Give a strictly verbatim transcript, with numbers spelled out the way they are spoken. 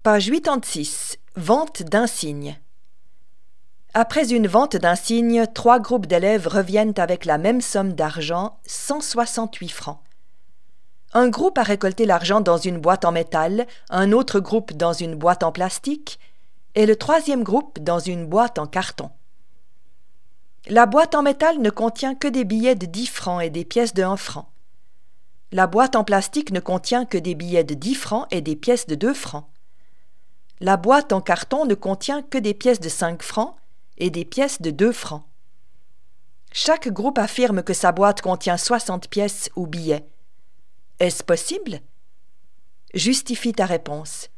Page quatre-vingt-seize. Vente d'insignes. Après une vente d'insignes, trois groupes d'élèves reviennent avec la même somme d'argent, cent soixante-huit francs. Un groupe a récolté l'argent dans une boîte en métal, un autre groupe dans une boîte en plastique et le troisième groupe dans une boîte en carton. La boîte en métal ne contient que des billets de dix francs et des pièces de un franc. La boîte en plastique ne contient que des billets de dix francs et des pièces de deux francs. La boîte en carton ne contient que des pièces de cinq francs et des pièces de deux francs. Chaque groupe affirme que sa boîte contient soixante pièces ou billets. Est-ce possible? Justifie ta réponse.